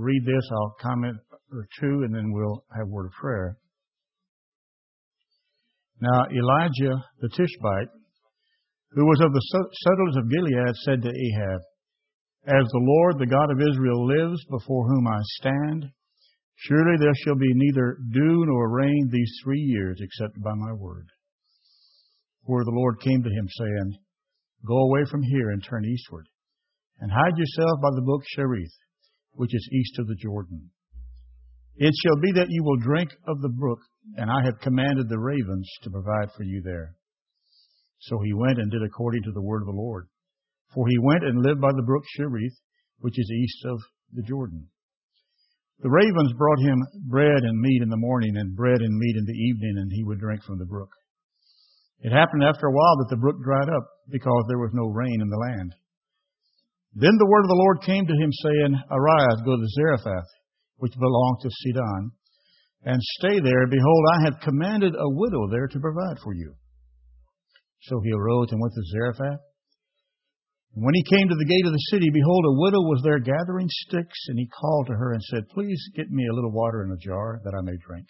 read this. I'll comment or two, and then we'll have a word of prayer. Now, Elijah the Tishbite, who was of the settlers of Gilead, said to Ahab, As the Lord, the God of Israel, lives, before whom I stand, surely there shall be neither dew nor rain these 3 years, except by my word. For the Lord came to him, saying, Go away from here and turn eastward, and hide yourself by the brook Cherith, which is east of the Jordan. It shall be that you will drink of the brook, and I have commanded the ravens to provide for you there. So he went and did according to the word of the Lord. For he went and lived by the brook Cherith, which is east of the Jordan. The ravens brought him bread and meat in the morning, and bread and meat in the evening, and he would drink from the brook. It happened after a while that the brook dried up, because there was no rain in the land. Then the word of the Lord came to him, saying, Arise, go to Zarephath, which belongs to Sidon, and stay there. Behold, I have commanded a widow there to provide for you. So he arose and went to Zarephath. And when he came to the gate of the city, behold, a widow was there gathering sticks, and he called to her and said, Please get me a little water in a jar, that I may drink.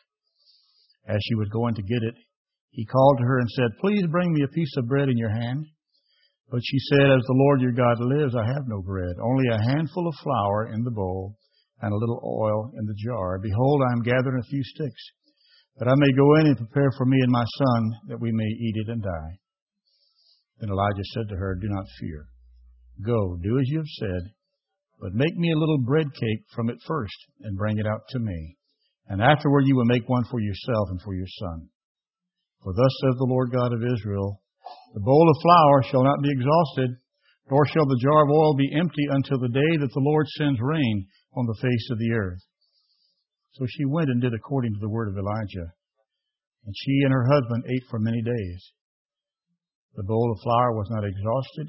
As she was going to get it, he called to her and said, Please bring me a piece of bread in your hand. But she said, As the Lord your God lives, I have no bread, only a handful of flour in the bowl, and a little oil in the jar. Behold, I am gathering a few sticks, that I may go in and prepare for me and my son, that we may eat it and die. Then Elijah said to her, Do not fear. Go, do as you have said, but make me a little bread cake from it first, and bring it out to me. And afterward you will make one for yourself and for your son. For thus says the Lord God of Israel, The bowl of flour shall not be exhausted, nor shall the jar of oil be empty until the day that the Lord sends rain on the face of the earth. So she went and did according to the word of Elijah. And she and her husband ate for many days. The bowl of flour was not exhausted,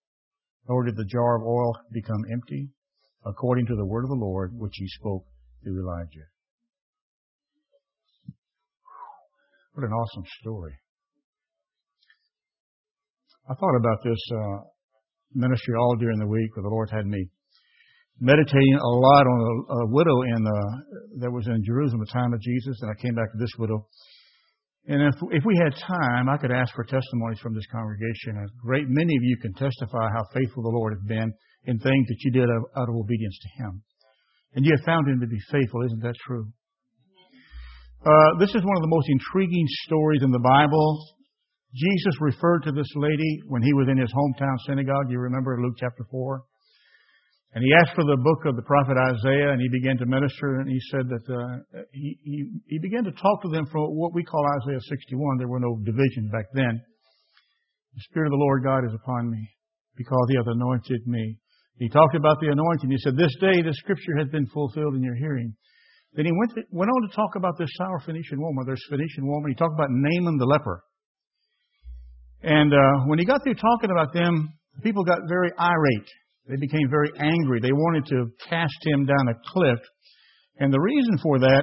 nor did the jar of oil become empty, according to the word of the Lord, which he spoke through Elijah. What an awesome story. I thought about this ministry all during the week, where the Lord had me meditating a lot on a widow that was in Jerusalem at the time of Jesus, and I came back to this widow. And if we had time, I could ask for testimonies from this congregation. A great many of you can testify how faithful the Lord has been in things that you did out of obedience to Him. And you have found Him to be faithful. Isn't that true? This is one of the most intriguing stories in the Bible. Jesus referred to this lady when He was in His hometown synagogue. You remember Luke chapter 4? And He asked for the book of the prophet Isaiah, and He began to minister, and He said that he began to talk to them from what we call Isaiah 61. There were no divisions back then. The Spirit of the Lord God is upon me, because He hath anointed me. He talked about the anointing. He said, This day the Scripture has been fulfilled in your hearing. Then He went on to talk about this Syrophoenician woman. There's Phoenician woman. He talked about Naaman the leper. And when He got through talking about them, people got very irate. They became very angry. They wanted to cast Him down a cliff. And the reason for that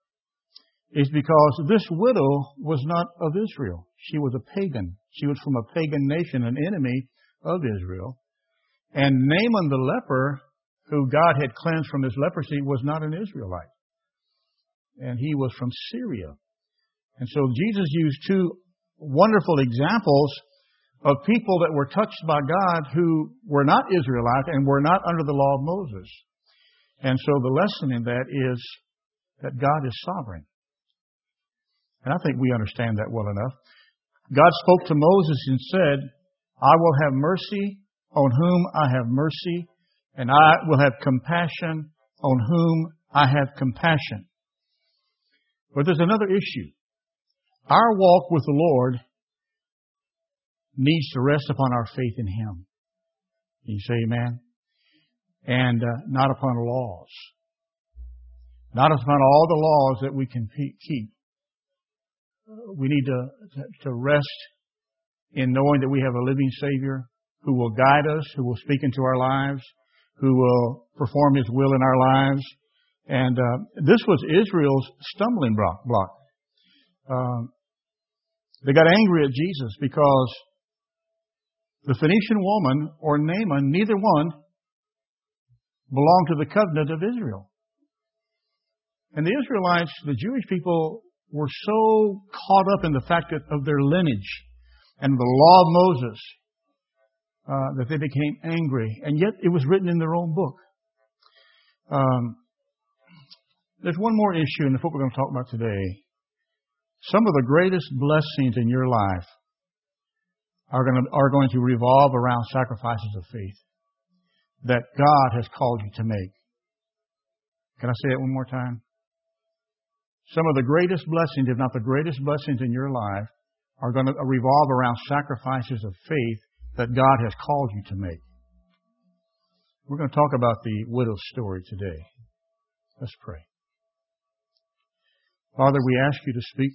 is because this widow was not of Israel. She was a pagan. She was from a pagan nation, an enemy of Israel. And Naaman the leper, who God had cleansed from his leprosy, was not an Israelite. And he was from Syria. And so Jesus used two wonderful examples of people that were touched by God who were not Israelites and were not under the law of Moses. And so the lesson in that is that God is sovereign. And I think we understand that well enough. God spoke to Moses and said, I will have mercy on whom I have mercy, and I will have compassion on whom I have compassion. But there's another issue. Our walk with the Lord needs to rest upon our faith in Him. Can you say amen? And not upon laws. Not upon all the laws that we can keep. We need to rest in knowing that we have a living Savior who will guide us, who will speak into our lives, who will perform His will in our lives. And this was Israel's stumbling block. They got angry at Jesus because the Phoenician woman or Naaman, neither one belonged to the covenant of Israel. And the Israelites, the Jewish people, were so caught up in the fact of their lineage and the law of Moses that they became angry. And yet it was written in their own book. There's one more issue, and that's what we're going to talk about today. Some of the greatest blessings in your life are going to revolve around sacrifices of faith that God has called you to make. Can I say it one more time? Some of the greatest blessings, if not the greatest blessings in your life, are going to revolve around sacrifices of faith that God has called you to make. We're going to talk about the widow's story today. Let's pray. Father, we ask you to speak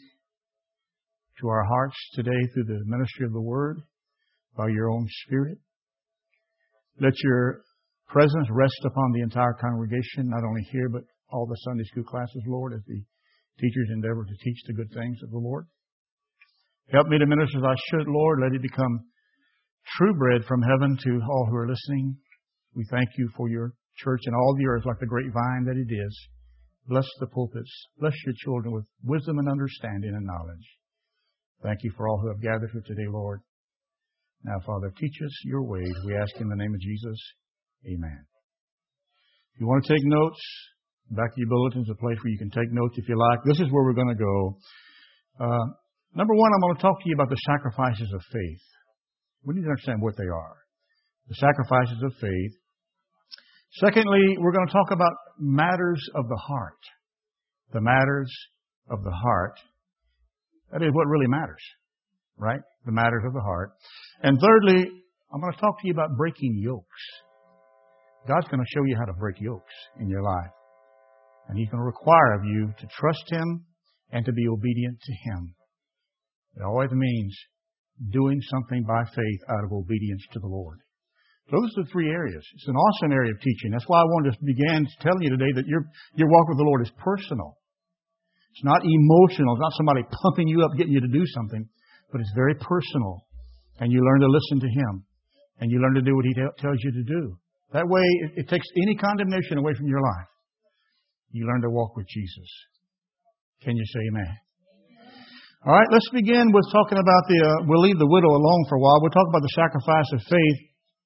to our hearts today through the ministry of the Word by your own Spirit. Let your presence rest upon the entire congregation, not only here, but all the Sunday school classes, Lord, as the teachers endeavor to teach the good things of the Lord. Help me to minister as I should, Lord. Let it become true bread from heaven to all who are listening. We thank you for your church and all the earth like the great vine that it is. Bless the pulpits. Bless your children with wisdom and understanding and knowledge. Thank you for all who have gathered here today, Lord. Now, Father, teach us your ways. We ask in the name of Jesus. Amen. If you want to take notes, back of your bulletin is a place where you can take notes if you like. This is where we're going to go. Number one, I'm going to talk to you about the sacrifices of faith. We need to understand what they are. The sacrifices of faith. Secondly, we're going to talk about matters of the heart. The matters of the heart. That is what really matters, right? The matters of the heart. And thirdly, I'm going to talk to you about breaking yokes. God's going to show you how to break yokes in your life. And He's going to require of you to trust Him and to be obedient to Him. It always means doing something by faith out of obedience to the Lord. Those are the three areas. It's an awesome area of teaching. That's why I wanted to begin telling you today that your walk with the Lord is personal. It's not emotional. It's not somebody pumping you up, getting you to do something. But it's very personal. And you learn to listen to Him. And you learn to do what He tells you to do. That way, it takes any condemnation away from your life. You learn to walk with Jesus. Can you say amen? All right, let's begin with talking about we'll leave the widow alone for a while. We'll talk about the sacrifice of faith.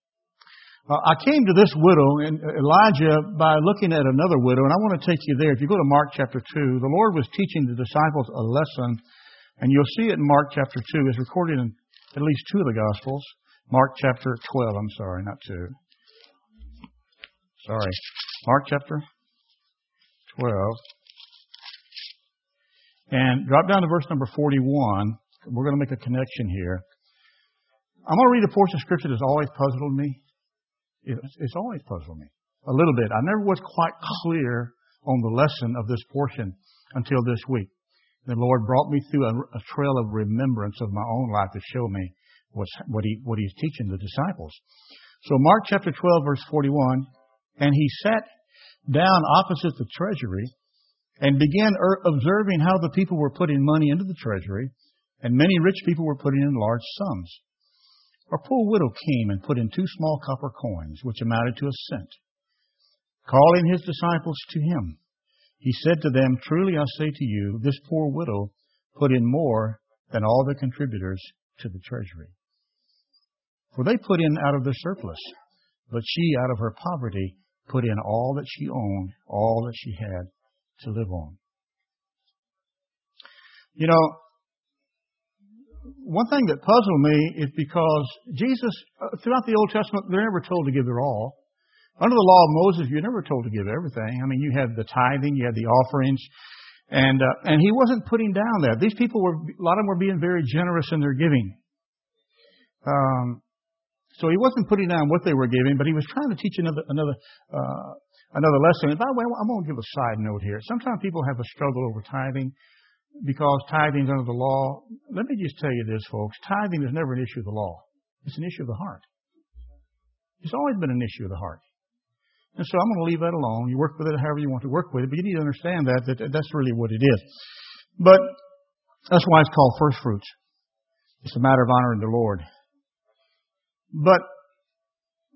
I came to this widow, and Elijah, by looking at another widow, and I want to take you there. If you go to Mark chapter 2, the Lord was teaching the disciples a lesson, and you'll see it in Mark chapter 2. It's recorded in at least two of the Gospels. Mark chapter 12, I'm sorry, not 2. Sorry. Mark chapter 12. And drop down to verse number 41. We're going to make a connection here. I'm going to read a portion of Scripture that's always puzzled me. It's always puzzled me a little bit. I never was quite clear on the lesson of this portion until this week. The Lord brought me through a trail of remembrance of my own life to show me what He's teaching the disciples. So Mark chapter 12, verse 41, and He sat down opposite the treasury and began observing how the people were putting money into the treasury, and many rich people were putting in large sums. A poor widow came and put in 2 small copper coins, which amounted to a cent. Calling His disciples to Him, He said to them, "Truly I say to you, this poor widow put in more than all the contributors to the treasury. For they put in out of their surplus, but she out of her poverty put in all that she owned, all that she had to live on." You know, one thing that puzzled me is because Jesus, throughout the Old Testament, they're never told to give their all. Under the law of Moses, you're never told to give everything. I mean, you had the tithing, you had the offerings, and He wasn't putting down that. These people a lot of them were being very generous in their giving. So He wasn't putting down what they were giving, but He was trying to teach another lesson. And by the way, I'm going to give a side note here. Sometimes people have a struggle over tithing because tithing is under the law. Let me just tell you this, folks. Tithing is never an issue of the law. It's an issue of the heart. It's always been an issue of the heart. And so I'm going to leave that alone. You work with it however you want to work with it, but you need to understand that that's really what it is. But that's why it's called first fruits. It's a matter of honoring the Lord. But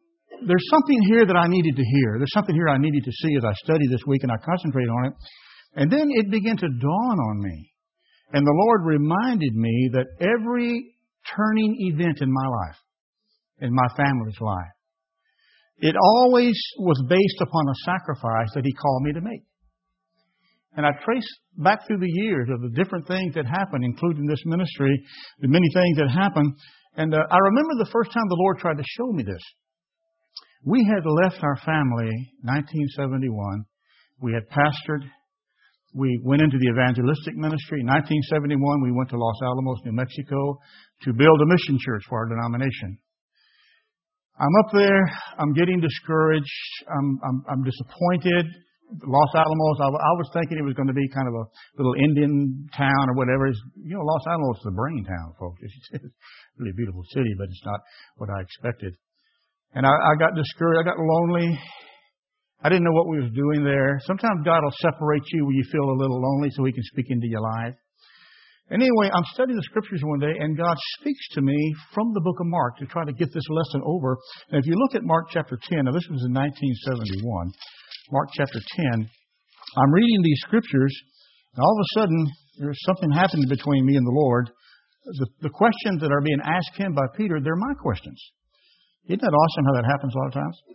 there's something here that I needed to hear. There's something here I needed to see as I studied this week and I concentrated on it. And then it began to dawn on me. And the Lord reminded me that every turning event in my life, in my family's life, it always was based upon a sacrifice that He called me to make. And I traced back through the years of the different things that happened, including this ministry, the many things that happened. And I remember the first time the Lord tried to show me this. We had left our family in 1971. We had pastored. We went into the evangelistic ministry. In 1971, we went to Los Alamos, New Mexico, to build a mission church for our denomination. I'm up there. I'm getting discouraged. I'm disappointed. Los Alamos, I was thinking it was going to be kind of a little Indian town or whatever. You know, Los Alamos is a brain town, folks. It's a really beautiful city, but it's not what I expected. And I got discouraged. I got lonely. I didn't know what we was doing there. Sometimes God will separate you when you feel a little lonely so He can speak into your life. And anyway, I'm studying the Scriptures one day, and God speaks to me from the book of Mark to try to get this lesson over. And if you look at Mark chapter 10, now this was in 1971, Mark chapter 10, I'm reading these Scriptures, and all of a sudden, there's something happening between me and the Lord. The questions that are being asked Him by Peter, they're my questions. Isn't that awesome how that happens a lot of times?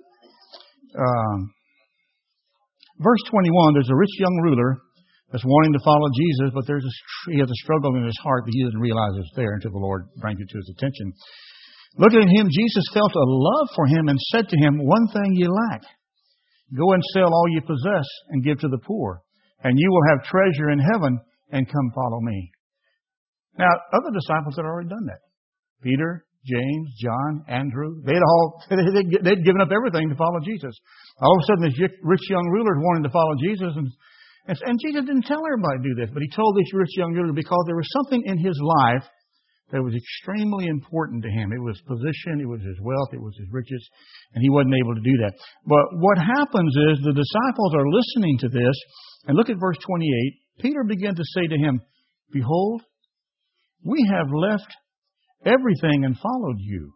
Verse 21, there's a rich young ruler that's wanting to follow Jesus, but he has a struggle in his heart that he doesn't realize it's there until the Lord brings it to his attention. Looking at him, Jesus felt a love for him and said to him, "One thing you lack. Go and sell all you possess and give to the poor, and you will have treasure in heaven, and come follow me." Now, other disciples had already done that. Peter, James, John, Andrew, they'd given up everything to follow Jesus. All of a sudden, this rich young ruler wanted to follow Jesus, and Jesus didn't tell everybody to do this, but He told this rich young ruler because there was something in his life that was extremely important to him. It was position, it was his wealth, it was his riches, and he wasn't able to do that. But what happens is the disciples are listening to this, and look at verse 28. Peter began to say to him, "Behold, we have left everything and followed you."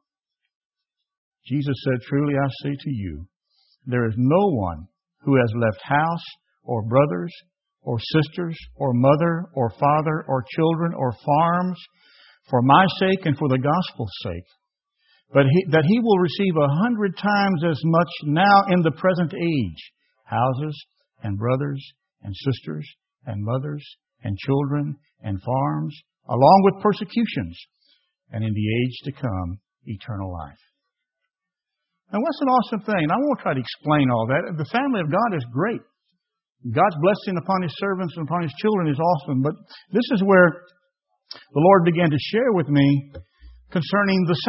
Jesus said, "Truly I say to you, there is no one who has left house or brothers or sisters or mother or father or children or farms for my sake and for the gospel's sake, but that he will receive 100 times as much now in the present age, houses and brothers and sisters and mothers and children and farms, along with persecutions, and in the age to come, eternal life." Now, what's an awesome thing? And I won't try to explain all that. The family of God is great. God's blessing upon His servants and upon His children is awesome. But this is where the Lord began to share with me concerning the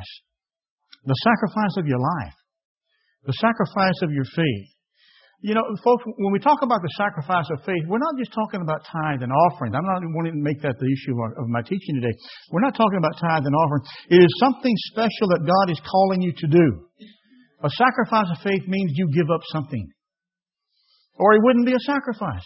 sacrifice of your life, the sacrifice of your faith. You know, folks, when we talk about the sacrifice of faith, we're not just talking about tithe and offering. I'm not wanting to make that the issue of my teaching today. We're not talking about tithe and offering. It is something special that God is calling you to do. A sacrifice of faith means you give up something, or it wouldn't be a sacrifice.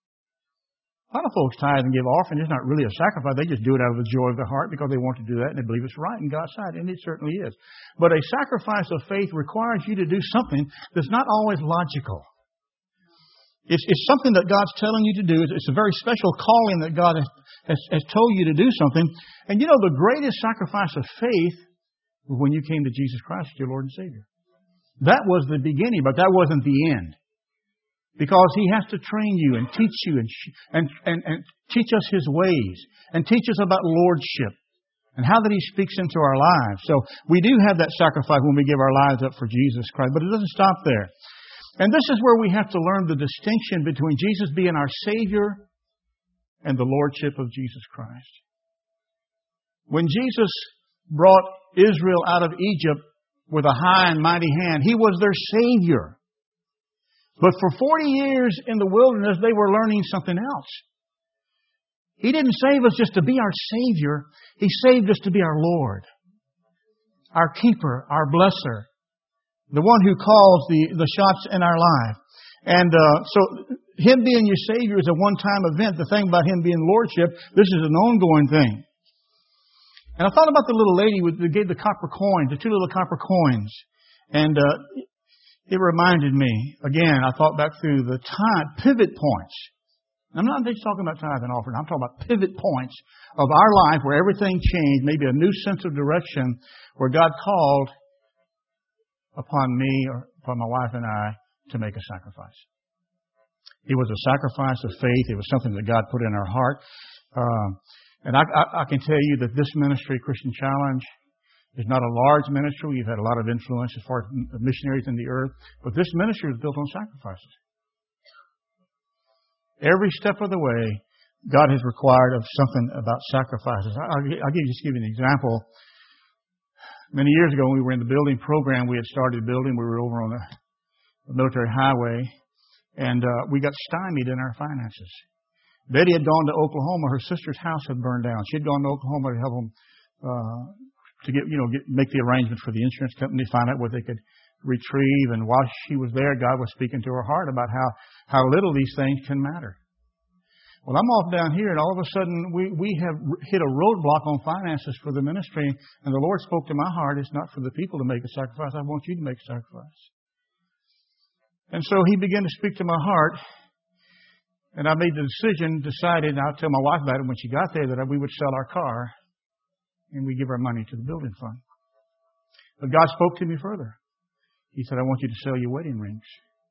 A lot of folks tithe and give offering. It's not really a sacrifice. They just do it out of the joy of their heart because they want to do that and they believe it's right in God's sight, and it certainly is. But a sacrifice of faith requires you to do something that's not always logical. It's something that God's telling you to do. It's a very special calling that God has told you to do something. And you know, the greatest sacrifice of faith was when you came to Jesus Christ as your Lord and Savior. That was the beginning, but that wasn't the end. Because He has to train you and teach you and teach us His ways and teach us about lordship and how that He speaks into our lives. So we do have that sacrifice when we give our lives up for Jesus Christ, but it doesn't stop there. And this is where we have to learn the distinction between Jesus being our Savior and the Lordship of Jesus Christ. When Jesus brought Israel out of Egypt with a high and mighty hand, He was their Savior. But for 40 years in the wilderness, they were learning something else. He didn't save us just to be our Savior. He saved us to be our Lord, our keeper, our blesser, the one who calls the shots in our life. And so Him being your Savior is a one-time event. The thing about Him being Lordship, this is an ongoing thing. And I thought about the little lady that gave the copper coins, the 2 little copper coins. And it reminded me, again, I thought back through the time, pivot points I'm not just talking about tithe and offering. I'm talking about pivot points of our life where everything changed, maybe a new sense of direction where God called upon me or upon my wife and I to make a sacrifice. It was a sacrifice of faith. It was something that God put in our heart. And I can tell you that this ministry, Christian Challenge, is not a large ministry. We've had a lot of influence as far as missionaries in the earth. But this ministry is built on sacrifices. Every step of the way, God has required of something about sacrifices. I'll just give you an example. Many years ago, when we were in the building program, we had started building. We were over on the military highway, and we got stymied in our finances. Betty had gone to Oklahoma. Her sister's house had burned down. She had gone to Oklahoma to help them to make the arrangements for the insurance company, find out what they could retrieve. And while she was there, God was speaking to her heart about how little these things can matter. Well, I'm off down here, and all of a sudden we have hit a roadblock on finances for the ministry, and the Lord spoke to my heart, it's not for the people to make a sacrifice, I want you to make a sacrifice. And so He began to speak to my heart, and I made the decision, decided, and I'll tell my wife about it when she got there, that we would sell our car, and we give our money to the building fund. But God spoke to me further. He said, I want you to sell your wedding rings.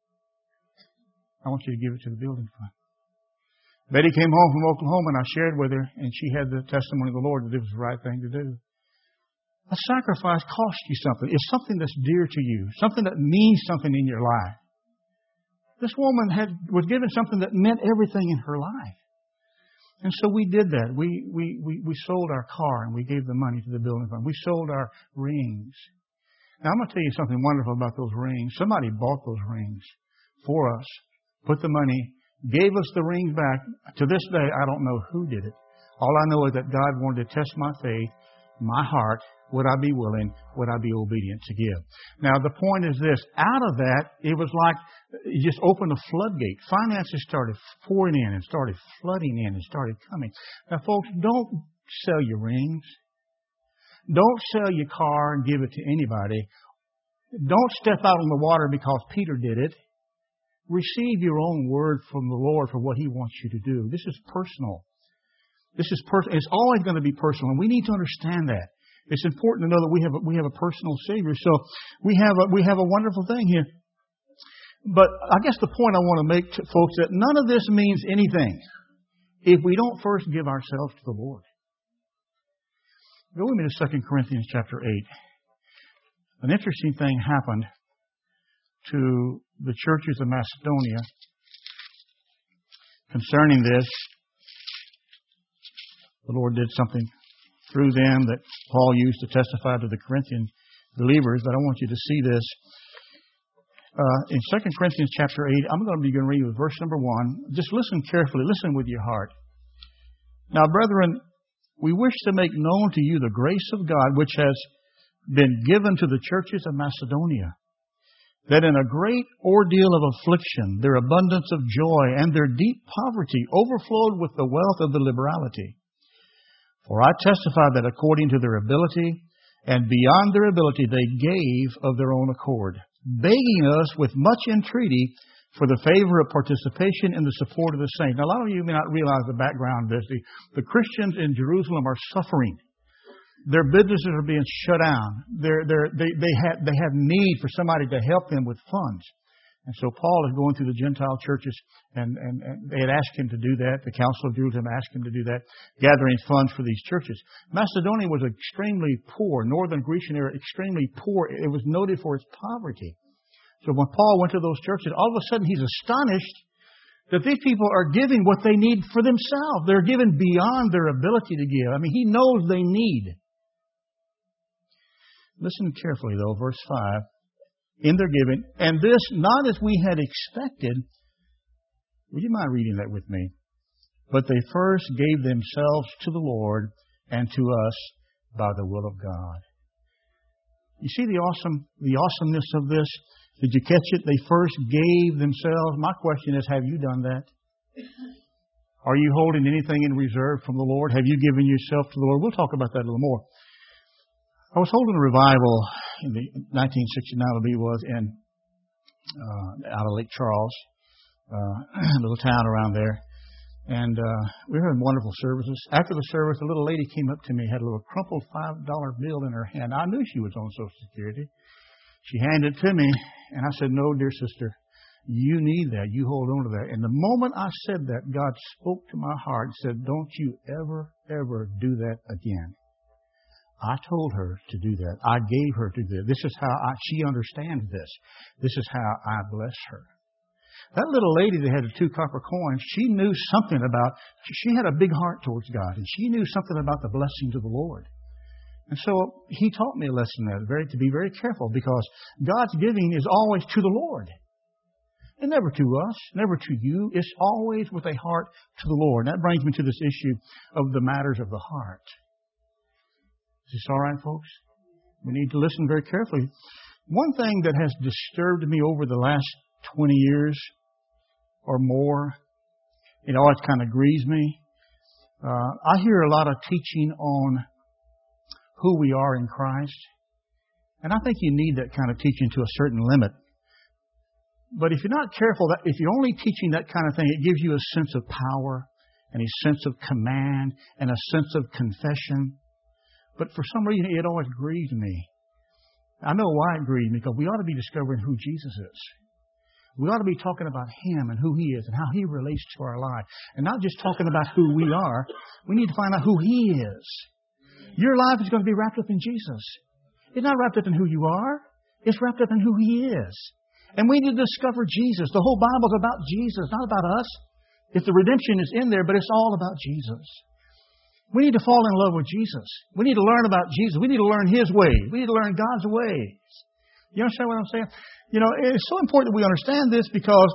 I want you to give it to the building fund. Betty came home from Oklahoma, and I shared with her, and she had the testimony of the Lord that it was the right thing to do. A sacrifice costs you something. It's something that's dear to you, something that means something in your life. This woman was given something that meant everything in her life. And so we did that. We sold our car, and we gave the money to the building fund. We sold our rings. Now, I'm going to tell you something wonderful about those rings. Somebody bought those rings for us, put the money, gave us the rings back. To this day, I don't know who did it. All I know is that God wanted to test my faith, my heart. Would I be willing? Would I be obedient to give? Now, the point is this. Out of that, it was like it just opened a floodgate. Finances started pouring in and started flooding in and started coming. Now, folks, don't sell your rings. Don't sell your car and give it to anybody. Don't step out on the water because Peter did it. Receive your own word from the Lord for what He wants you to do. This is personal. It's always going to be personal, and we need to understand that. It's important to know that we have a personal Savior. So we have a wonderful thing here. But I guess the point I want to make to folks that none of this means anything if we don't first give ourselves to the Lord. Go with me to 2 Corinthians chapter 8. An interesting thing happened to the churches of Macedonia concerning this. The Lord did something through them that Paul used to testify to the Corinthian believers, but I want you to see this. In 2 Corinthians chapter 8, I'm going to begin reading with verse number 1. Just listen carefully. Listen with your heart. Now, brethren, we wish to make known to you the grace of God which has been given to the churches of Macedonia, that in a great ordeal of affliction, their abundance of joy and their deep poverty overflowed with the wealth of the liberality. For I testify that according to their ability and beyond their ability they gave of their own accord, begging us with much entreaty for the favor of participation in the support of the saints. Now, a lot of you may not realize the background of this. The Christians in Jerusalem are suffering. Their businesses are being shut down. They have need for somebody to help them with funds. And so Paul is going through the Gentile churches, and they had asked him to do that. The Council of Jerusalem asked him to do that, gathering funds for these churches. Macedonia was extremely poor. Northern Grecian area, extremely poor. It was noted for its poverty. So when Paul went to those churches, all of a sudden he's astonished that these people are giving what they need for themselves. They're giving beyond their ability to give. I mean, he knows they need. Listen carefully, though, verse 5. In their giving, and this not as we had expected. Would you mind reading that with me? But they first gave themselves to the Lord and to us by the will of God. You see the awesomeness of this? Did you catch it? They first gave themselves. My question is, have you done that? Are you holding anything in reserve from the Lord? Have you given yourself to the Lord? We'll talk about that a little more. I was holding a revival in the 1969, I believe it was, out of Lake Charles, a little town around there. And we were having wonderful services. After the service, a little lady came up to me, had a little crumpled $5 bill in her hand. I knew she was on Social Security. She handed it to me, and I said, "No, dear sister, you need that. You hold on to that." And the moment I said that, God spoke to my heart and said, "Don't you ever, ever do that again." I told her to do that. I gave her to do that. This is how she understands this. This is how I bless her. That little lady that had the 2 copper coins, she knew something about, she had a big heart towards God, and she knew something about the blessings of the Lord. And so he taught me a lesson there, to be very careful, because God's giving is always to the Lord. And never to us, never to you. It's always with a heart to the Lord. And that brings me to this issue of the matters of the heart. Is this all right, folks? We need to listen very carefully. One thing that has disturbed me over the last 20 years or more, it always kind of grieves me. I hear a lot of teaching on who we are in Christ. And I think you need that kind of teaching to a certain limit. But if you're not careful, if you're only teaching that kind of thing, it gives you a sense of power and a sense of command and a sense of confession. But for some reason, it always grieves me. I know why it grieves me, because we ought to be discovering who Jesus is. We ought to be talking about Him and who He is and how He relates to our life. And not just talking about who we are. We need to find out who He is. Your life is going to be wrapped up in Jesus. It's not wrapped up in who you are. It's wrapped up in who He is. And we need to discover Jesus. The whole Bible's about Jesus, not about us. If the redemption is in there, but it's all about Jesus. We need to fall in love with Jesus. We need to learn about Jesus. We need to learn His way. We need to learn God's ways. You understand what I'm saying? You know, it's so important that we understand this, because,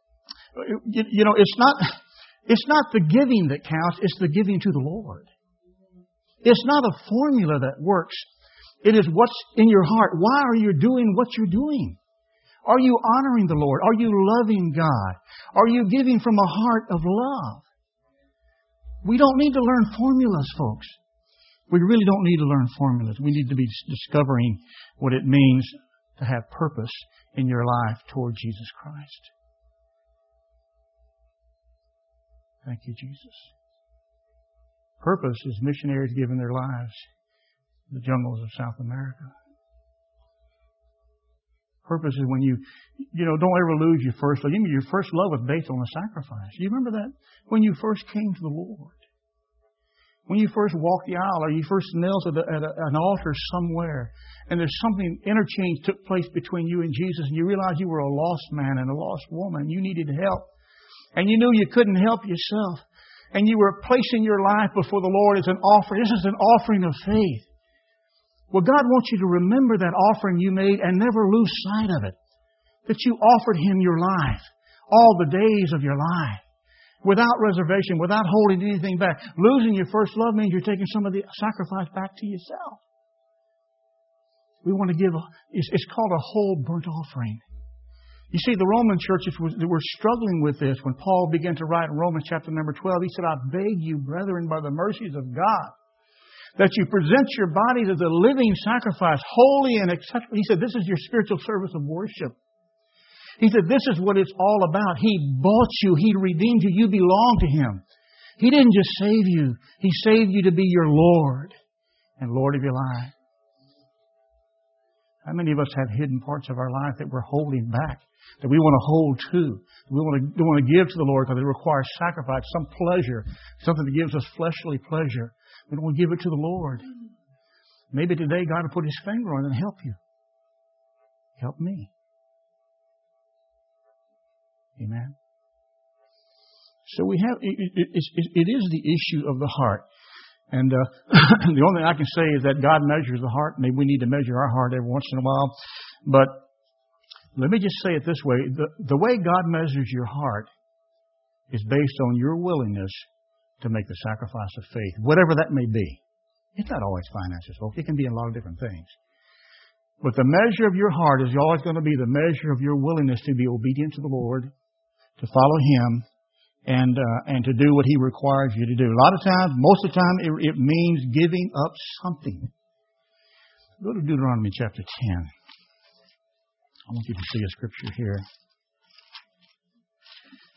you know, it's not the giving that counts. It's the giving to the Lord. It's not a formula that works. It is what's in your heart. Why are you doing what you're doing? Are you honoring the Lord? Are you loving God? Are you giving from a heart of love? We don't need to learn formulas, folks. We really don't need to learn formulas. We need to be discovering what it means to have purpose in your life toward Jesus Christ. Thank you, Jesus. Purpose is missionaries giving their lives in the jungles of South America. Purpose is when you don't ever lose your first love. Your first love was based on a sacrifice. You remember that? When you first came to the Lord. When you first walked the aisle, or you first knelt at an altar somewhere, and there's something, interchange took place between you and Jesus, and you realized you were a lost man and a lost woman. You needed help. And you knew you couldn't help yourself. And you were placing your life before the Lord as an offering. This is an offering of faith. Well, God wants you to remember that offering you made and never lose sight of it. That you offered Him your life, all the days of your life, without reservation, without holding anything back. Losing your first love means you're taking some of the sacrifice back to yourself. We want to give, it's called a whole burnt offering. You see, the Roman churches were struggling with this when Paul began to write in Romans chapter number 12. He said, "I beg you, brethren, by the mercies of God, that you present your bodies as a living sacrifice, holy and acceptable." He said, this is your spiritual service of worship. He said, this is what it's all about. He bought you. He redeemed you. You belong to Him. He didn't just save you. He saved you to be your Lord and Lord of your life. How many of us have hidden parts of our life that we're holding back, that we want to hold to? We want to give to the Lord because it requires sacrifice, some pleasure, something that gives us fleshly pleasure. We don't want to give it to the Lord. Maybe today God will put His finger on it and help you. Help me. Amen. So we have, it is the issue of the heart. And the only thing I can say is that God measures the heart. Maybe we need to measure our heart every once in a while. But let me just say it this way. The way God measures your heart is based on your willingness to make the sacrifice of faith, whatever that may be. It's not always finances, folks. It can be a lot of different things. But the measure of your heart is always going to be the measure of your willingness to be obedient to the Lord, to follow Him, and to do what He requires you to do. A lot of times, most of the time, it means giving up something. Go to Deuteronomy chapter 10. I want you to see a scripture here.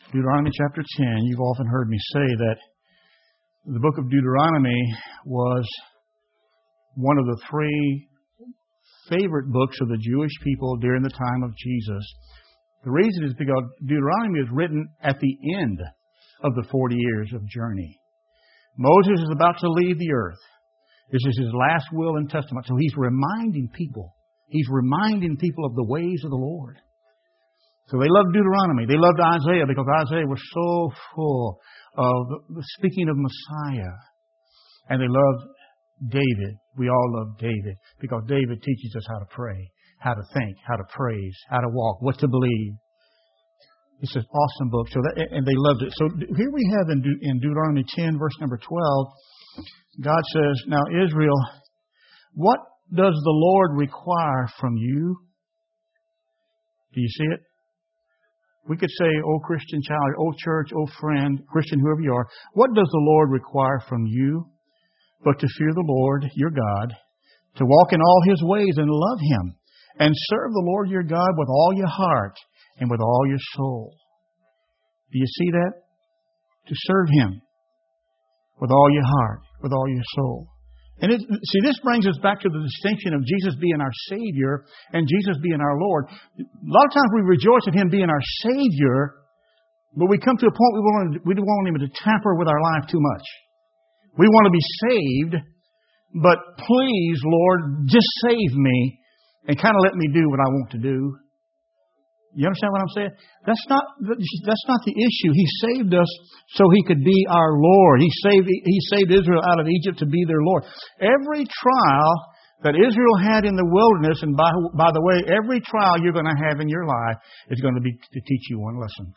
Deuteronomy chapter 10, you've often heard me say that the book of Deuteronomy was one of the three favorite books of the Jewish people during the time of Jesus. The reason is because Deuteronomy is written at the end of the 40 years of journey. Moses is about to leave the earth. This is his last will and testament. So he's reminding people. He's reminding people of the ways of the Lord. So they loved Deuteronomy. They loved Isaiah because Isaiah was so full of speaking of Messiah. And they loved David. We all love David because David teaches us how to pray, how to think, how to praise, how to walk, what to believe. It's an awesome book. And they loved it. So here we have in Deuteronomy 10, verse number 12, God says, "Now Israel, what does the Lord require from you?" Do you see it? We could say, "Oh Christian child, oh church, oh friend, Christian, whoever you are, what does the Lord require from you but to fear the Lord your God, to walk in all His ways and love Him, and serve the Lord your God with all your heart and with all your soul." Do you see that? To serve Him with all your heart, with all your soul. And see, this brings us back to the distinction of Jesus being our Savior and Jesus being our Lord. A lot of times we rejoice at Him being our Savior, but we come to a point we don't want Him to tamper with our life too much. We want to be saved, but please, Lord, just save me and kind of let me do what I want to do. You understand what I'm saying? That's not the issue. He saved us so He could be our Lord. He saved Israel out of Egypt to be their Lord. Every trial that Israel had in the wilderness, and by the way, every trial you're going to have in your life is going to be to teach you one lesson.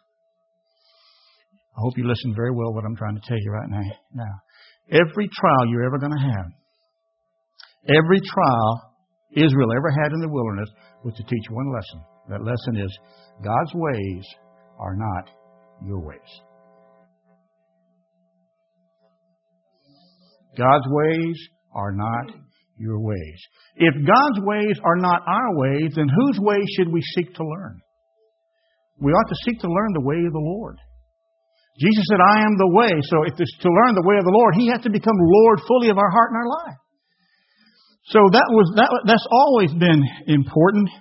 I hope you listen very well what I'm trying to tell you right now. Every trial you're ever going to have, every trial Israel ever had in the wilderness was to teach one lesson. That lesson is, God's ways are not your ways. God's ways are not your ways. If God's ways are not our ways, then whose ways should we seek to learn? We ought to seek to learn the way of the Lord. Jesus said, "I am the way." So if it's to learn the way of the Lord, He has to become Lord fully of our heart and our life. So that's always been important.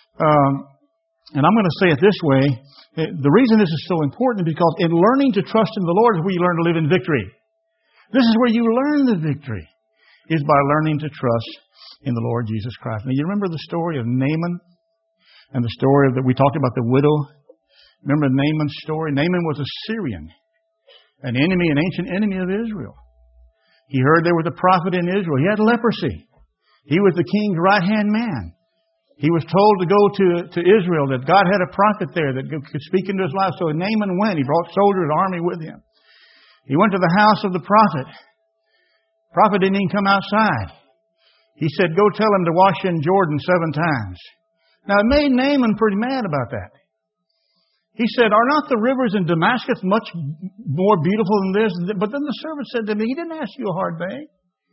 And I'm going to say it this way. The reason this is so important is because in learning to trust in the Lord is where you learn to live in victory. This is where you learn the victory, is by learning to trust in the Lord Jesus Christ. Now, you remember the story of Naaman and the story that we talked about the widow? Remember Naaman's story? Naaman was a Syrian, an ancient enemy of Israel. He heard there was a prophet in Israel. He had leprosy. He was the king's right-hand man. He was told to go to Israel, that God had a prophet there that could speak into his life. So Naaman went. He brought soldiers, army with him. He went to the house of the prophet. The prophet didn't even come outside. He said, "Go tell him to wash in Jordan 7 times. Now, it made Naaman pretty mad about that. He said, "Are not the rivers in Damascus much more beautiful than this?" But then the servant said to me, "He didn't ask you a hard thing."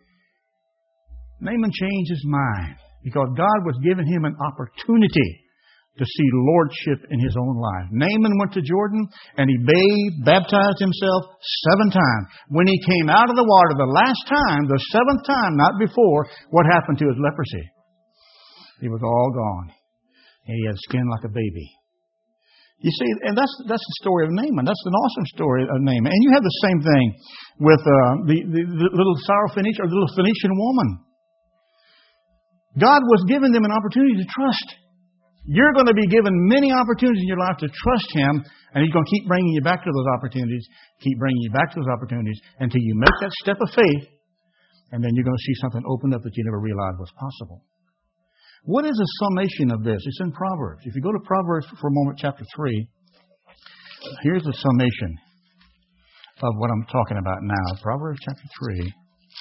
Naaman changed his mind, because God was giving him an opportunity to see lordship in his own life. Naaman went to Jordan and he baptized himself 7 times. When he came out of the water the last time, the 7th time, not before, what happened to his leprosy? It was all gone. And he had skin like a baby. You see, and that's the story of Naaman. That's an awesome story of Naaman. And you have the same thing with the little Syrophoenician, or the little Phoenician woman. God was giving them an opportunity to trust. You're going to be given many opportunities in your life to trust Him, and He's going to keep bringing you back to those opportunities, until you make that step of faith, and then you're going to see something open up that you never realized was possible. What is a summation of this? It's in Proverbs. If you go to Proverbs for a moment, chapter 3, here's the summation of what I'm talking about now. Proverbs chapter 3.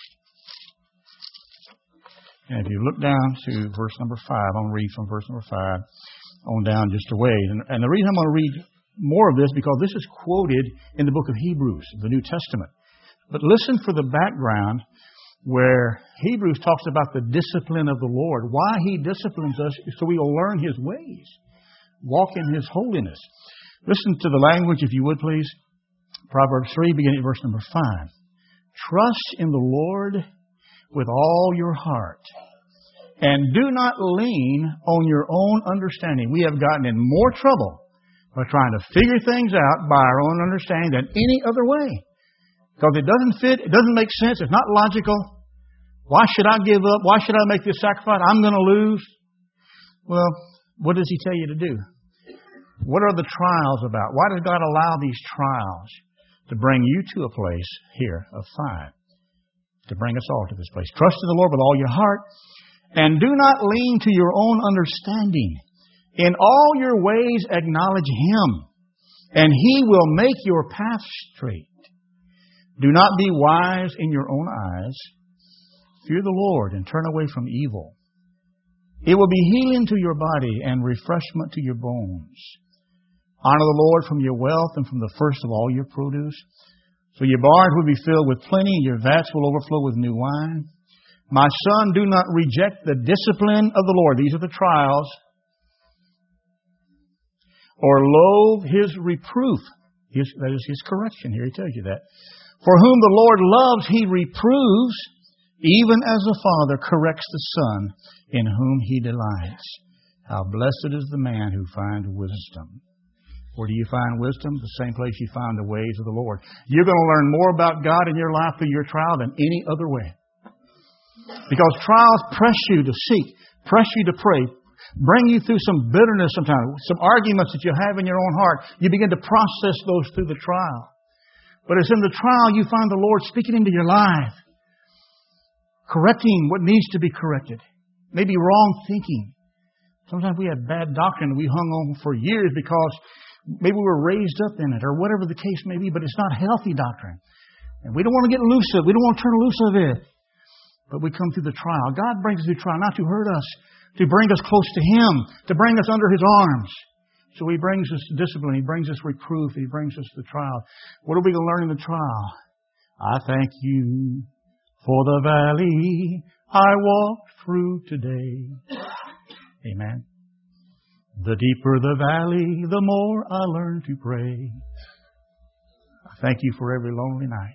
And if you look down to verse number 5, I'm going to read from verse number 5 on down just a ways. And the reason I'm going to read more of this, because this is quoted in the book of Hebrews, the New Testament. But listen for the background where Hebrews talks about the discipline of the Lord, why He disciplines us so we will learn His ways, walk in His holiness. Listen to the language, if you would, please. Proverbs 3, beginning at verse number 5. Trust in the Lord with all your heart, and do not lean on your own understanding. We have gotten in more trouble by trying to figure things out by our own understanding than any other way. Because it doesn't fit, it doesn't make sense, it's not logical. Why should I give up? Why should I make this sacrifice? I'm going to lose. Well, what does He tell you to do? What are the trials about? Why does God allow these trials? To bring you to a place here of 5. To bring us all to this place. Trust in the Lord with all your heart, and do not lean to your own understanding. In all your ways acknowledge Him, and He will make your path straight. Do not be wise in your own eyes. Fear the Lord and turn away from evil. It will be healing to your body and refreshment to your bones. Honor the Lord from your wealth and from the first of all your produce. So your barns will be filled with plenty, and your vats will overflow with new wine. My son, do not reject the discipline of the Lord. These are the trials. Or loathe His reproof. That is His correction. Here He tells you that. For whom the Lord loves, He reproves, even as the Father corrects the Son in whom He delights. How blessed is the man who finds wisdom. Where do you find wisdom? The same place you find the ways of the Lord. You're going to learn more about God in your life through your trial than any other way. Because trials press you to seek, press you to pray, bring you through some bitterness sometimes, some arguments that you have in your own heart. You begin to process those through the trial. But it's in the trial you find the Lord speaking into your life, correcting what needs to be corrected. Maybe wrong thinking. Sometimes we have bad doctrine we hung on for years because maybe we were raised up in it or whatever the case may be, but it's not healthy doctrine. And we don't want to get loose of it. We don't want to turn loose of it. But we come through the trial. God brings us through trial not to hurt us, to bring us close to Him, to bring us under His arms. So He brings us discipline. He brings us reproof. He brings us the trial. What are we going to learn in the trial? I thank You for the valley I walked through today. Amen. The deeper the valley, the more I learn to pray. I thank You for every lonely night.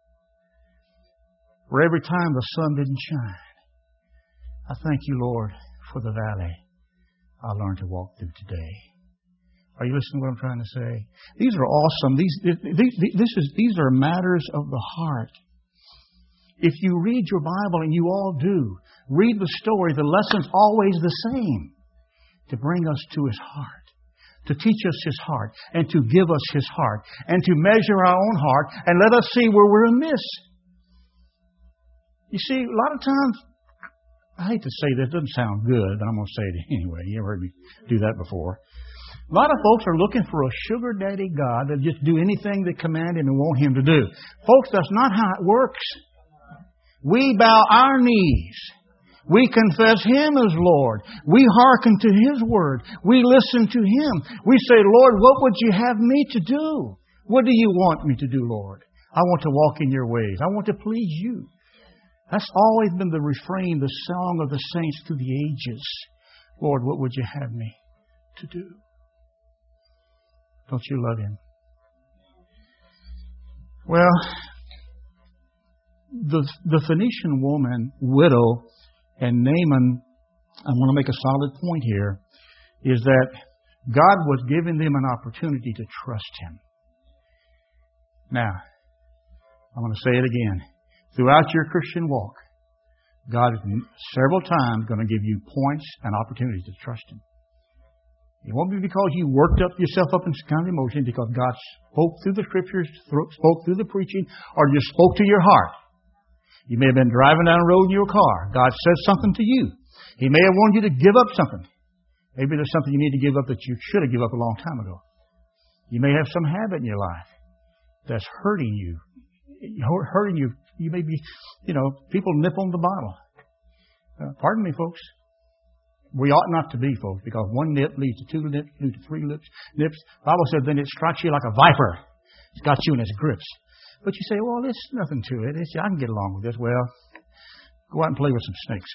For every time the sun didn't shine. I thank You, Lord, for the valley I learned to walk through today. Are you listening to what I'm trying to say? These are awesome. These are matters of the heart. If you read your Bible, and you all do, read the story, the lesson's always the same. To bring us to His heart, to teach us His heart, and to give us His heart, and to measure our own heart, and let us see where we're amiss. You see, a lot of times, I hate to say this, it doesn't sound good, but I'm going to say it anyway. You ever heard me do that before? A lot of folks are looking for a sugar daddy God that'll just do anything they command Him and want Him to do. Folks, that's not how it works. We bow our knees. We confess Him as Lord. We hearken to His Word. We listen to Him. We say, Lord, what would You have me to do? What do You want me to do, Lord? I want to walk in Your ways. I want to please You. That's always been the refrain, the song of the saints through the ages. Lord, what would You have me to do? Don't you love Him? Well, the Phoenician woman, widow, and Naaman, I want to make a solid point here, is that God was giving them an opportunity to trust Him. Now, I'm going to say it again. Throughout your Christian walk, God is several times going to give you points and opportunities to trust Him. It won't be because you worked yourself up in some kind of emotion, because God spoke through the Scriptures, spoke through the preaching, or just spoke to your heart. You may have been driving down the road in your car. God said something to you. He may have wanted you to give up something. Maybe there's something you need to give up that you should have given up a long time ago. You may have some habit in your life that's hurting you. You may be, people nip on the bottle. Pardon me, folks. We ought not to be, folks, because one nip leads to 2 nips, leads to 3 nips. The Bible says then it strikes you like a viper. It's got you in its grips. But you say, well, there's nothing to it. I can get along with this. Well, go out and play with some snakes.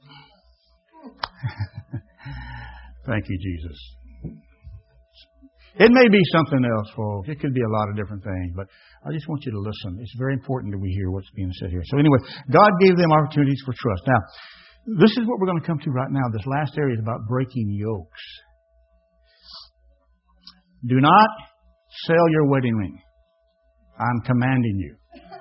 Thank you, Jesus. It may be something else, folks. It could be a lot of different things, but I just want you to listen. It's very important that we hear what's being said here. So anyway, God gave them opportunities for trust. Now, this is what we're going to come to right now. This last area is about breaking yokes. Do not sell your wedding ring. I'm commanding you.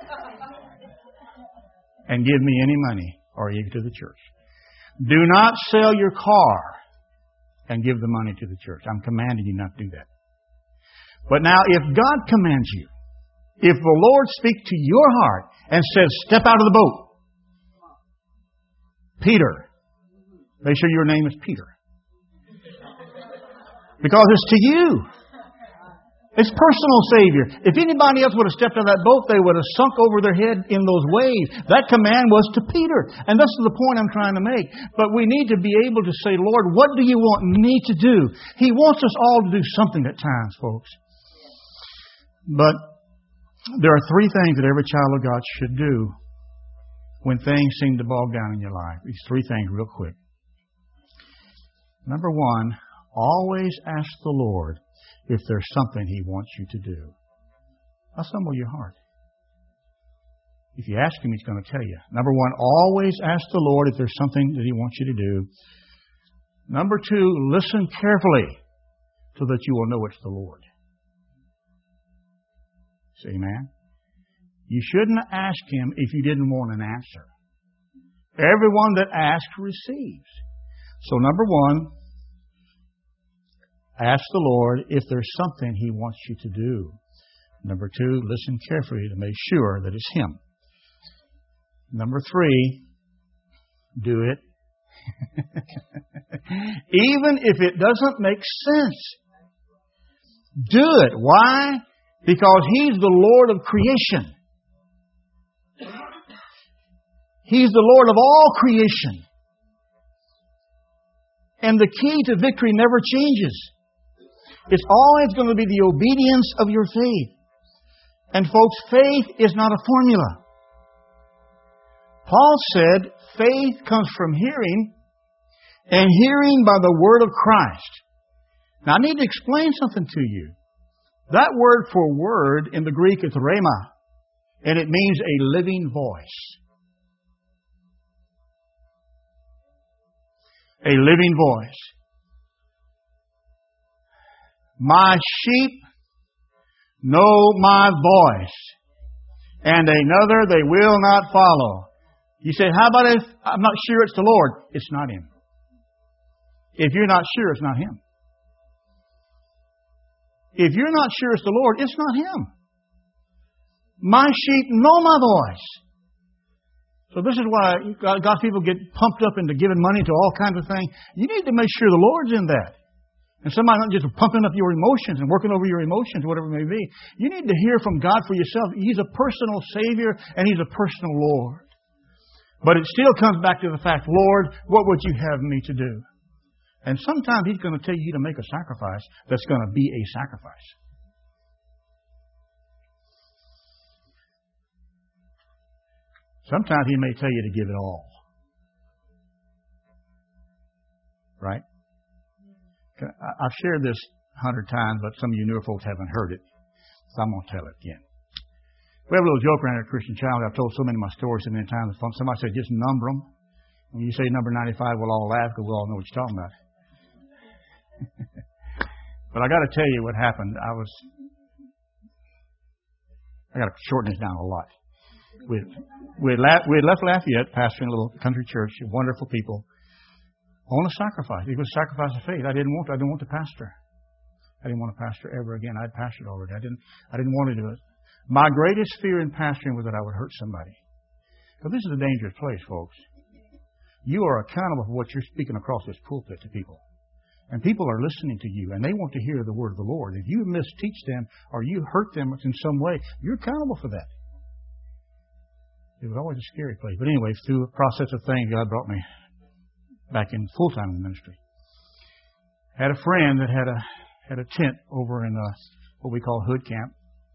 And give me any money or give it to the church. Do not sell your car and give the money to the church. I'm commanding you not to do that. But now, if God commands you, if the Lord speaks to your heart and says, step out of the boat. Peter. Make sure your name is Peter. Because it's to you. It's personal Savior. If anybody else would have stepped out of that boat, they would have sunk over their head in those waves. That command was to Peter. And this is the point I'm trying to make. But we need to be able to say, Lord, what do you want me to do? He wants us all to do something at times, folks. But there are three things that every child of God should do when things seem to bog down in your life. These three things real quick. Number one, always ask the Lord if there's something He wants you to do. That's humble your heart. If you ask Him, He's going to tell you. Number one, always ask the Lord if there's something that He wants you to do. Number two, listen carefully so that you will know it's the Lord. Say amen. You shouldn't ask Him if you didn't want an answer. Everyone that asks receives. So number one, ask the Lord if there's something He wants you to do. Number two, listen carefully to make sure that it's Him. Number three, do it. Even if it doesn't make sense. Do it. Why? Because He's the Lord of creation. He's the Lord of all creation. And the key to victory never changes. It's always going to be the obedience of your faith. And folks, faith is not a formula. Paul said faith comes from hearing, and hearing by the word of Christ. Now I need to explain something to you. That word for word in the Greek is rhema, and it means a living voice. A living voice. My sheep know my voice, and another they will not follow. You say, how about if I'm not sure it's the Lord? It's not Him. If you're not sure, it's not Him. If you're not sure it's the Lord, it's not Him. My sheep know my voice. So this is why God's people get pumped up into giving money to all kinds of things. You need to make sure the Lord's in that. And somebody not just pumping up your emotions and working over your emotions, whatever it may be. You need to hear from God for yourself. He's a personal Savior and He's a personal Lord. But it still comes back to the fact, Lord, what would you have me to do? And sometimes He's going to tell you to make a sacrifice that's going to be a sacrifice. Sometimes He may tell you to give it all. Right? I've shared this 100 times, but some of you newer folks haven't heard it. So I'm going to tell it again. We have a little joke around here at Christian Child. I've told so many of my stories so many times. Somebody said, just number them. When you say number 95, we'll all laugh because we all know what you're talking about. But I got to tell you what happened. I got to shorten this down a lot. We had left Lafayette, pastoring a little country church, wonderful people, on a sacrifice. It was a sacrifice of faith. I didn't want to pastor. I didn't want to pastor ever again. I'd pastored already. I didn't want to do it. My greatest fear in pastoring was that I would hurt somebody. Because this is a dangerous place, folks. You are accountable for what you're speaking across this pulpit to people. And people are listening to you, and they want to hear the word of the Lord. If you misteach them or you hurt them in some way, you're accountable for that. It was always a scary place. But anyway, through a process of things, God brought me back in full-time in the ministry. Had a friend that had a tent over in what we call Hood Camp.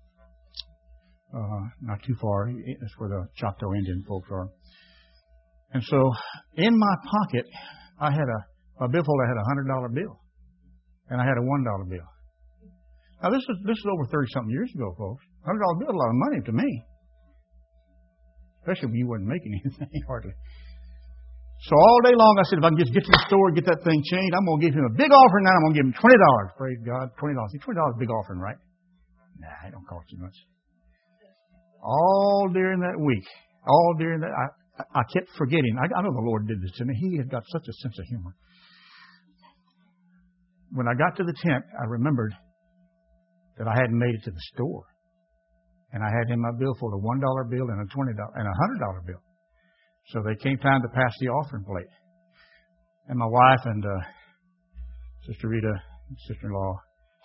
Not too far. That's where the Choctaw Indian folks are. And so, in my pocket, I had my billfold. I had $100 bill, and I had a $1 bill. Now, this is over 30-something years ago, folks. $100 bill is a lot of money to me. Especially when you wasn't making anything, hardly. So all day long, I said, if I can just get to the store and get that thing changed, I'm going to give him a big offering, and I'm going to give him $20. Praise God, $20. $20 is a big offering, right? Nah, it don't cost you much. All during that week, I kept forgetting. I know the Lord did this to me. He had got such a sense of humor. When I got to the tent, I remembered that I hadn't made it to the store. And I had in my bill for a $1 bill and a $20 and a $100 bill. So they came time to pass the offering plate. And my wife and Sister Rita, sister-in-law,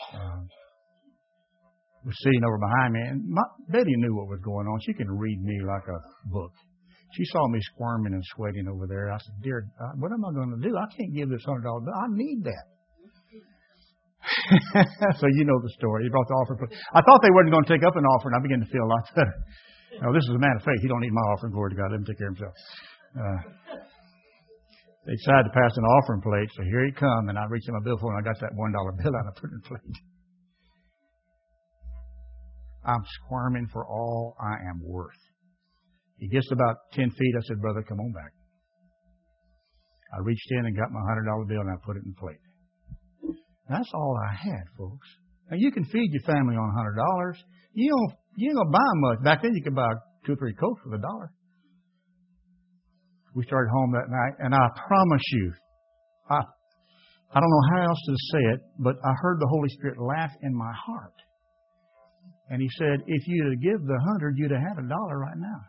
was sitting over behind me. And Betty knew what was going on. She can read me like a book. She saw me squirming and sweating over there. I said, dear, what am I going to do? I can't give this $100 bill. I need that. So you know the story. He brought the offering. I thought they weren't going to take up an offering. I began to feel a lot better. No, this is a man of faith. He don't need my offering. Glory to God. Let him take care of himself. They decided to pass an offering plate. So here he come, and I reached in my billfold, and I got that $1 bill out and I put it in the plate. I'm squirming for all I am worth. He gets about 10 feet. I said, brother, come on back. I reached in and got my $100 bill, and I put it in the plate. That's all I had, folks. Now, you can feed your family on $100. You ain't going to buy much. Back then, you could buy 2 or 3 Cokes for $1. We started home that night, and I promise you, I don't know how else to say it, but I heard the Holy Spirit laugh in my heart. And He said, if you'd have given the 100, you'd have had $1 right now.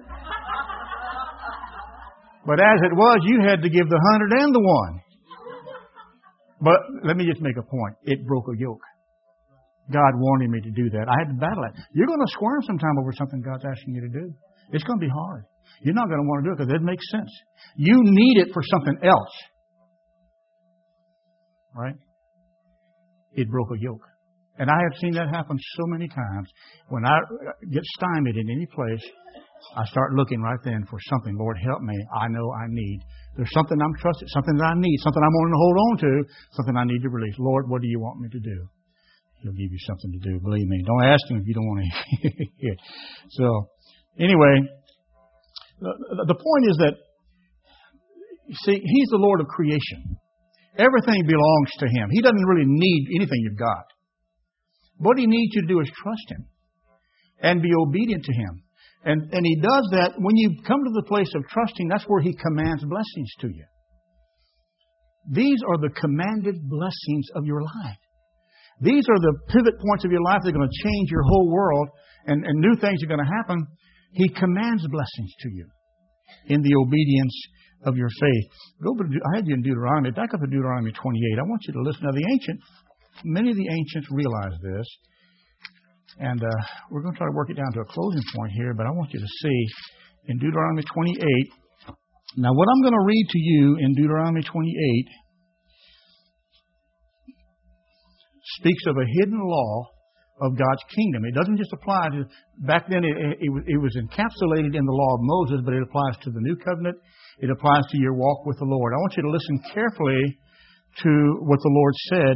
But as it was, you had to give the 100 and the 1. But let me just make a point. It broke a yoke. God wanted me to do that. I had to battle it. You're going to squirm sometime over something God's asking you to do. It's going to be hard. You're not going to want to do it because it makes sense. You need it for something else. Right? It broke a yoke. And I have seen that happen so many times. When I get stymied in any place, I start looking right then for something. Lord, help me. I know I need. There's something I'm trusting, something that I need, something I'm wanting to hold on to, something I need to release. Lord, what do you want me to do? He'll give you something to do. Believe me. Don't ask Him if you don't want to hear it. So, anyway, the point is that, you see, He's the Lord of creation. Everything belongs to Him. He doesn't really need anything you've got. What He needs you to do is trust Him and be obedient to Him. And He does that when you come to the place of trusting. That's where He commands blessings to you. These are the commanded blessings of your life. These are the pivot points of your life that are going to change your whole world, and new things are going to happen. He commands blessings to you in the obedience of your faith. I had you in Deuteronomy. Back up to Deuteronomy 28. I want you to listen. Now, many of the ancients realized this. And we're going to try to work it down to a closing point here, but I want you to see in Deuteronomy 28. Now, what I'm going to read to you in Deuteronomy 28 speaks of a hidden law of God's kingdom. It doesn't just apply to, back then it was encapsulated in the law of Moses, but it applies to the new covenant. It applies to your walk with the Lord. I want you to listen carefully to what the Lord said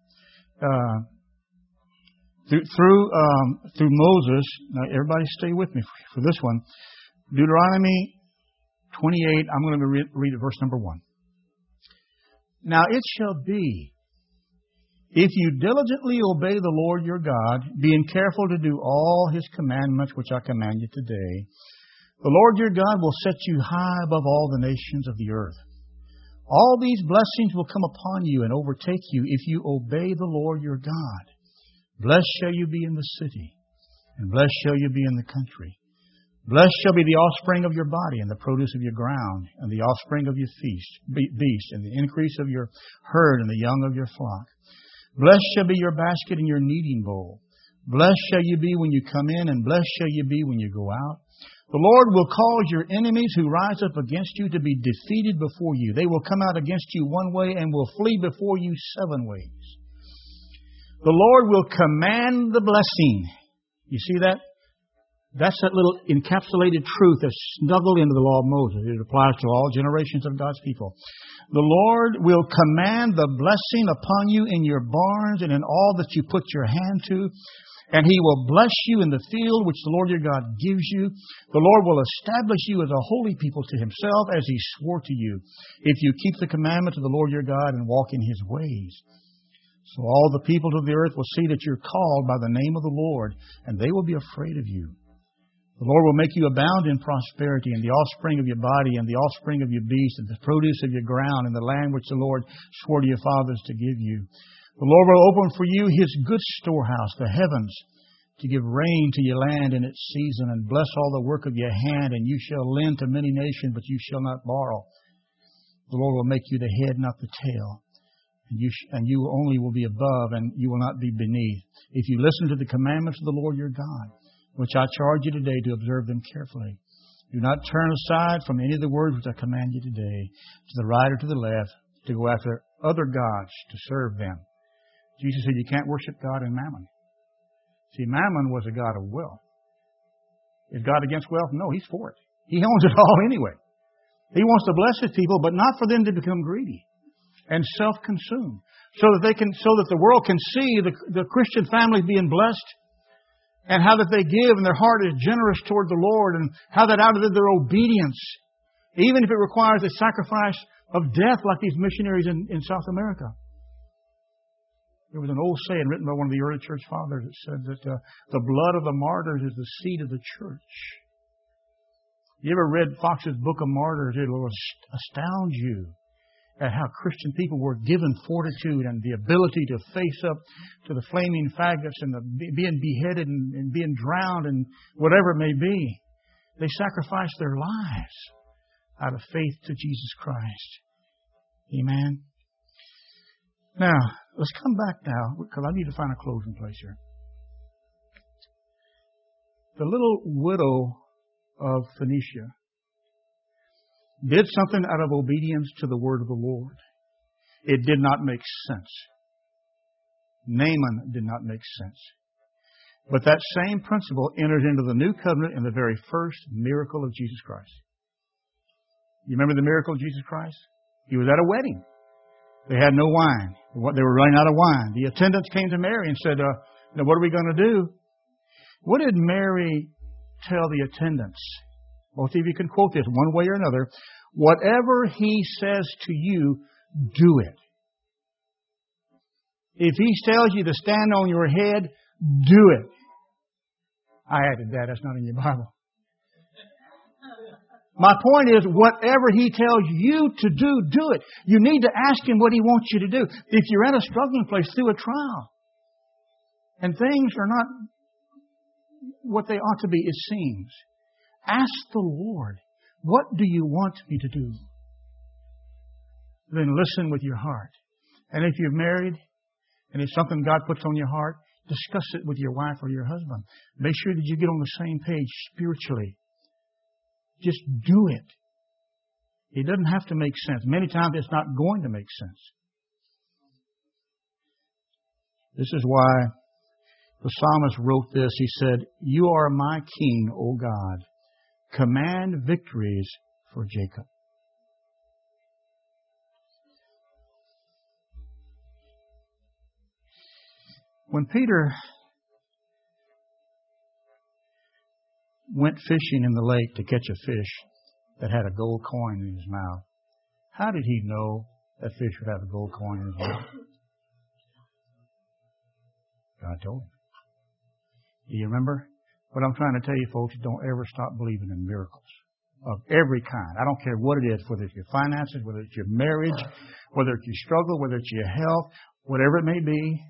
through Moses. Now, everybody stay with me for this one. Deuteronomy 28, I'm going to read verse number 1. Now it shall be, if you diligently obey the Lord your God, being careful to do all His commandments which I command you today, the Lord your God will set you high above all the nations of the earth. All these blessings will come upon you and overtake you if you obey the Lord your God. Blessed shall you be in the city, and blessed shall you be in the country. Blessed shall be the offspring of your body, and the produce of your ground, and the offspring of your beast, and the increase of your herd, and the young of your flock. Blessed shall be your basket and your kneading bowl. Blessed shall you be when you come in, and blessed shall you be when you go out. The Lord will cause your enemies who rise up against you to be defeated before you. They will come out against you one way and will flee before you 7 ways. The Lord will command the blessing. You see that? That's that little encapsulated truth that's snuggled into the law of Moses. It applies to all generations of God's people. The Lord will command the blessing upon you in your barns and in all that you put your hand to. And He will bless you in the field which the Lord your God gives you. The Lord will establish you as a holy people to Himself as He swore to you, if you keep the commandments of the Lord your God and walk in His ways. So all the peoples of the earth will see that you're called by the name of the Lord, and they will be afraid of you. The Lord will make you abound in prosperity, in the offspring of your body, and the offspring of your beast, and the produce of your ground, and the land which the Lord swore to your fathers to give you. The Lord will open for you His good storehouse, the heavens, to give rain to your land in its season, and bless all the work of your hand, and you shall lend to many nations, but you shall not borrow. The Lord will make you the head, not the tail. And you only will be above, and you will not be beneath, if you listen to the commandments of the Lord your God, which I charge you today to observe them carefully. Do not turn aside from any of the words which I command you today, to the right or to the left, to go after other gods to serve them. Jesus said you can't worship God and mammon. See, mammon was a god of wealth. Is God against wealth? No, He's for it. He owns it all anyway. He wants to bless His people, but not for them to become greedy and self-consumed, so that the world can see the Christian family being blessed, and how that they give and their heart is generous toward the Lord, and how that out of their obedience, even if it requires a sacrifice of death like these missionaries in South America. There was an old saying written by one of the early church fathers that said that the blood of the martyrs is the seed of the church. You ever read Fox's Book of Martyrs? It will astound you at how Christian people were given fortitude and the ability to face up to the flaming faggots and being beheaded and being drowned and whatever it may be. They sacrificed their lives out of faith to Jesus Christ. Amen. Now, let's come back now, because I need to find a closing place here. The little widow of Phoenicia did something out of obedience to the word of the Lord. It did not make sense. Naaman did not make sense. But that same principle entered into the new covenant in the very first miracle of Jesus Christ. You remember the miracle of Jesus Christ? He was at a wedding. They had no wine. They were running out of wine. The attendants came to Mary and said, now what are we going to do? What did Mary tell the attendants? Both of you can quote this one way or another. Whatever He says to you, do it. If He tells you to stand on your head, do it. I added that. That's not in your Bible. My point is, whatever He tells you to do, do it. You need to ask Him what He wants you to do. If you're at a struggling place through a trial, and things are not what they ought to be, it seems, ask the Lord, what do you want me to do? Then listen with your heart. And if you're married, and it's something God puts on your heart, discuss it with your wife or your husband. Make sure that you get on the same page spiritually. Just do it. It doesn't have to make sense. Many times it's not going to make sense. This is why the psalmist wrote this. He said, "You are my king, O God. Command victories for Jacob." When Peter went fishing in the lake to catch a fish that had a gold coin in his mouth, how did he know that fish would have a gold coin in his mouth? God told him. Do you remember? What I'm trying to tell you, folks, don't ever stop believing in miracles of every kind. I don't care what it is, whether it's your finances, whether it's your marriage, whether it's your struggle, whether it's your health, whatever it may be.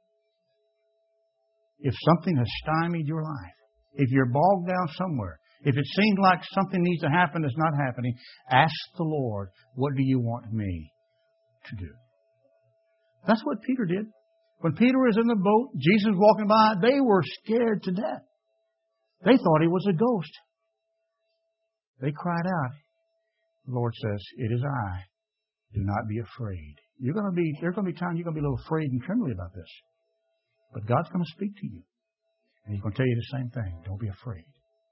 If something has stymied your life, if you're bogged down somewhere, if it seems like something needs to happen that's not happening, ask the Lord, what do you want me to do? That's what Peter did. When Peter was in the boat, Jesus was walking by, they were scared to death. They thought he was a ghost. They cried out. The Lord says, "It is I. Do not be afraid." There's going to be times you're going to be a little afraid and trembly about this. But God's going to speak to you. And He's going to tell you the same thing. Don't be afraid.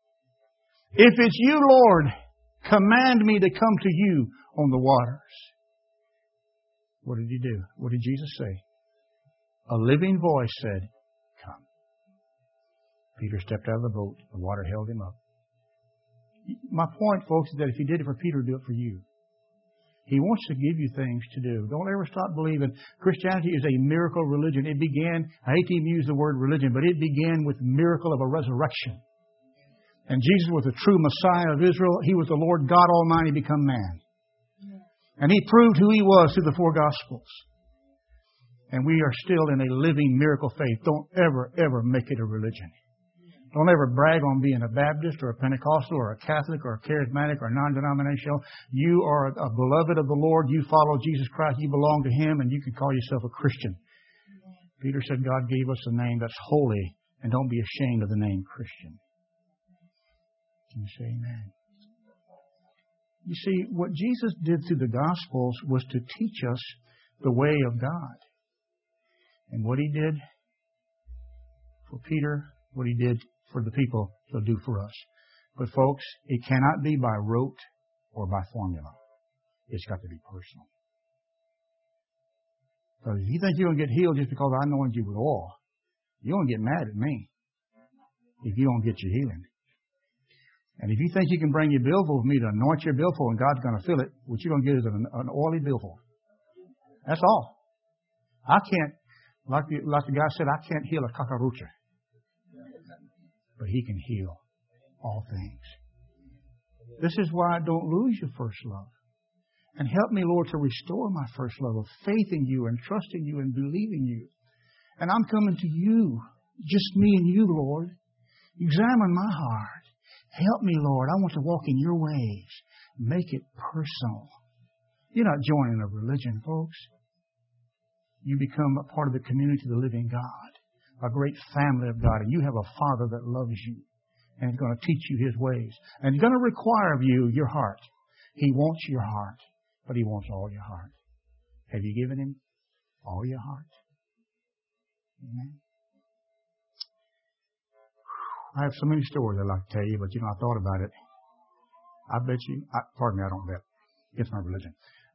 If it's you, Lord, command me to come to you on the waters. What did he do? What did Jesus say? A living voice said, come. Peter stepped out of the boat. The water held him up. My point, folks, is that if he did it for Peter, he'll do it for you. He wants to give you things to do. Don't ever stop believing. Christianity is a miracle religion. It began, I hate to even use the word religion, but it began with the miracle of a resurrection. And Jesus was the true Messiah of Israel. He was the Lord God Almighty become man. And He proved who He was through the four Gospels. And we are still in a living miracle faith. Don't ever make it a religion. Don't ever brag on being a Baptist or a Pentecostal or a Catholic or a charismatic or non-denominational. You are a beloved of the Lord. You follow Jesus Christ. You belong to Him, and you can call yourself a Christian. Peter said God gave us a name that's holy, and don't be ashamed of the name Christian. Can you say amen? You see, what Jesus did through the Gospels was to teach us the way of God. And what He did for Peter, what He did for the people, He'll do for us. But folks, it cannot be by rote or by formula. It's got to be personal. Because if you think you're going to get healed just because I anointed you with oil, you're going to get mad at me if you don't get your healing. And if you think you can bring your billfold for me to anoint your billfold and God's going to fill it, what you're going to get is an oily billfold. That's all. I can't, like the guy said, I can't heal a cucaracha. But He can heal all things. This is why I don't lose your first love. And help me, Lord, to restore my first love of faith in You and trusting You and believing You. And I'm coming to You, just me and You, Lord. Examine my heart. Help me, Lord. I want to walk in Your ways. Make it personal. You're not joining a religion, folks. You become a part of the community of the living God, a great family of God, and you have a Father that loves you and is going to teach you His ways. And He's going to require of you your heart. He wants your heart, but He wants all your heart. Have you given Him all your heart? Amen. I have so many stories I'd like to tell you, but I thought about it. I bet you, pardon me, I don't bet. It's my religion.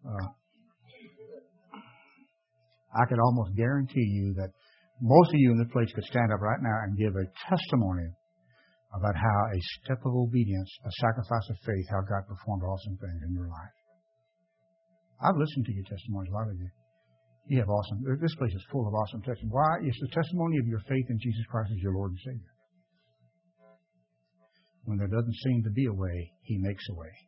I could almost guarantee you that most of you in this place could stand up right now and give a testimony about how a step of obedience, a sacrifice of faith, how God performed awesome things in your life. I've listened to your testimonies, a lot of you. You have awesome, this place is full of awesome testimonies. Why? It's the testimony of your faith in Jesus Christ as your Lord and Savior. When there doesn't seem to be a way, He makes a way.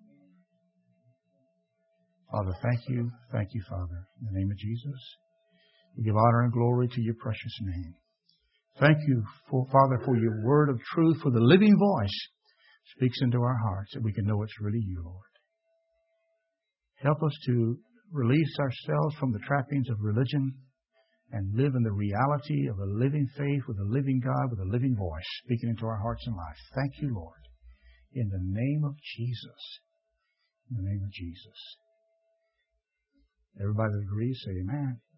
Father, thank You. Thank You, Father. In the name of Jesus, we give honor and glory to Your precious name. Thank You, Father, for Your word of truth, for the living voice speaks into our hearts that we can know it's really You, Lord. Help us to release ourselves from the trappings of religion and live in the reality of a living faith with a living God, with a living voice speaking into our hearts and lives. Thank You, Lord. In the name of Jesus. In the name of Jesus. Everybody that agrees, say amen.